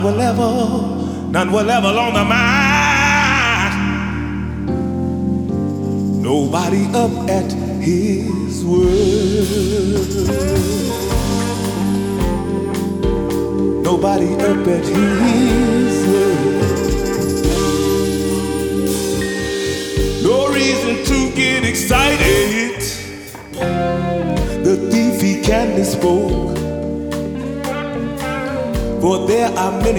None will ever on the mind. Nobody up at his word. Nobody up at his word. No reason to get excited. The thief he can't be spoke. For there are many